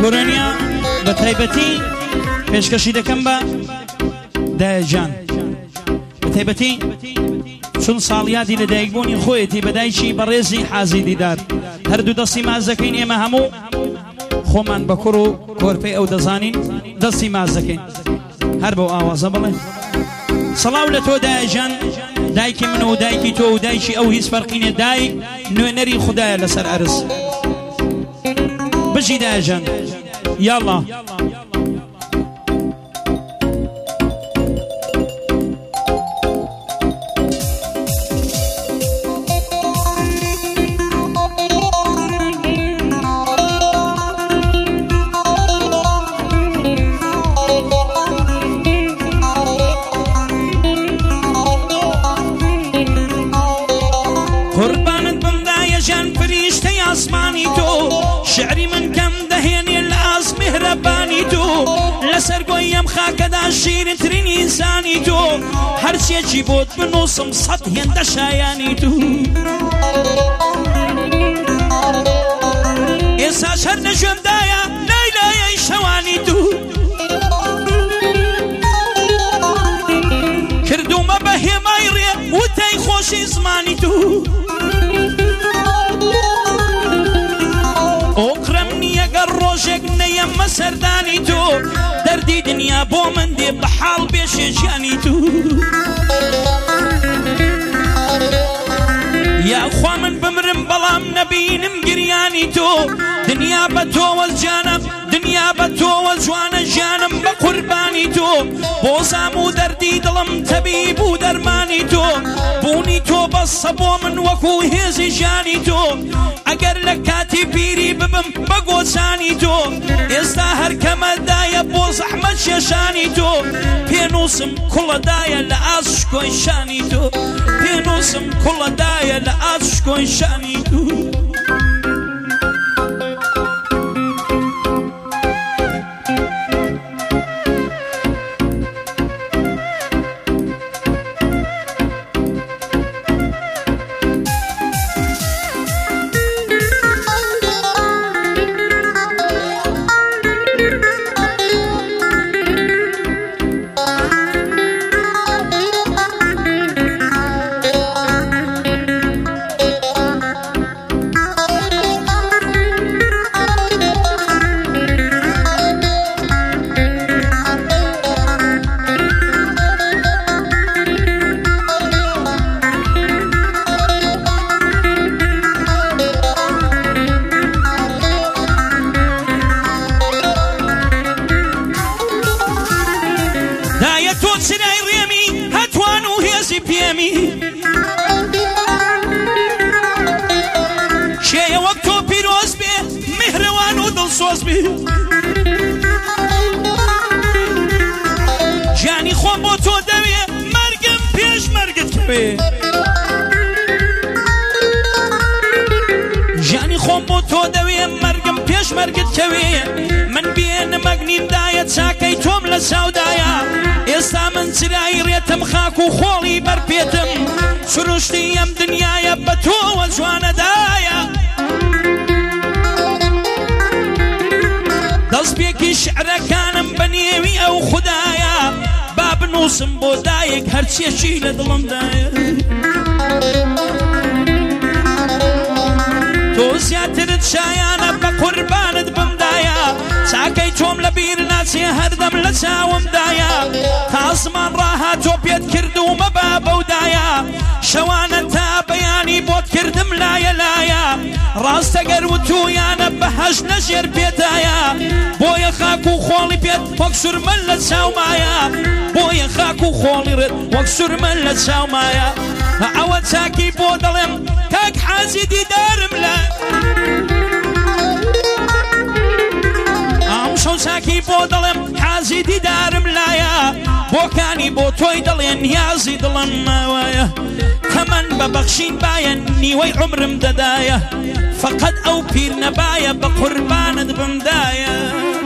گۆرانیا بە تایبەتی پێشکەشی دەکەم بە دایەجان بە تایبەتی چون ساڵیادی لە دایکبوونی خۆیەتی بە دایکی بەڕێزی حازی دیدار هەردوو دەستی ماز دەکەین ئێمە هەموو خۆمان بە کوڕ و کۆرپەی ئەو دەزانین دەستی ماز دەکەین هەر بەو ئاوازە بڵێ سەڵاو لە تۆ دایەجان دایکی من و دایکی تۆ و دایکی ئەو هیچ فەرقینێ دایک نوێنەری خوددایە لەسەر ئەرز بژی دایەجان یاڵڵا ئاسمانی تۆ شعری من کەم دەهێنێ لە ئاس میهرەبانی تۆ لەسەر گۆی ئەم خاکەدا شیرینترین ئینسانی تۆ هەرچێکی بۆت بنووسم سەد هێندە شایانی تۆ ئێساش هەر نەژێمدایە لای لایەی شەوانی تۆ کردومە بە هێمای ڕێ وتەی خۆشی زمانی تۆ ئۆقرەم نییە گەر ڕۆژێک نەیەمە سەردانی تۆ دەردی دنیا بۆ من دێ بە حاڵ بێشێژیانی تۆ یاخوا من بمرم بەڵام نەبینم گریانی تۆ دنیا بە تۆوە جانم دنیا بە تۆوە جوانە ژیانم بە قوربانی تۆ بۆ زام و دەردی دڵم تەبیب و دەرمانی تۆ بوونی تۆ بەسە بۆ من وەکو هێزی ژیانی تۆ ئەگەر لە کاتی پیری ببم بە گۆچانی تۆ ئێستا هەرکەمەدایە بۆ زەحمەت کێشانی تۆ پێنووسم کوڵەدایە لە ئاس شکۆی شانی تۆ پێنووسم کوڵەدایە لە ئاس شکۆی شانی تۆ شێ وەک تۆ پیرۆز بێ میهرەوان و دڵسۆز بێ ژیانی خۆم بۆ تۆ دەوێ مەرگم پێش مەرگت کەوێ ژیانی خۆم بۆ تۆ دەوێ مەرگم پێش مەرگت کەوێ من بێنمەگنیمدایە چاکەی تۆم لە چاودایە ئێستا من چرایی ڕێتم خاک و خۆڵی بەرپێتم سروشتی ئەم دنیایە بە تۆوە جوانەدایە دەستپێکی شعرەکانم بە نێوی ئەو خوددایە با بنووسم بۆ دایک هەرچێکی لە دڵمدایە تۆ زیاترت شایانە بە قوربانت بمدایە چاکەی تۆم لە بیر ناچێ هەردەم لە چاومدایە تازمان ڕاهاتۆ پێت کردومە بە بەودایە شەوانە تا بەیانی بۆت کردم لایە لایە ڕاستەگەر وتویانە بەهەش نەژێر پێدایە بۆیە خاک و خۆڵی پێت وەک سورمە لە چاومایە بۆیە خاک و خۆڵی ڕێت وەک سورمە لە چاومایە ئەوە چاکی بۆ دەڵێم کاک حازی دیدارم لە ئەم شەو چاکی بۆ دەڵێم حازی دیدارم لایە بۆکانی بۆ تۆی دەڵێن نیازی دڵم ماوایە تەمەن بە بەخشین باە نیوەی عمرم دەدایە فەقەت ئەو پیر نەبایە بە قوربانت بمدایە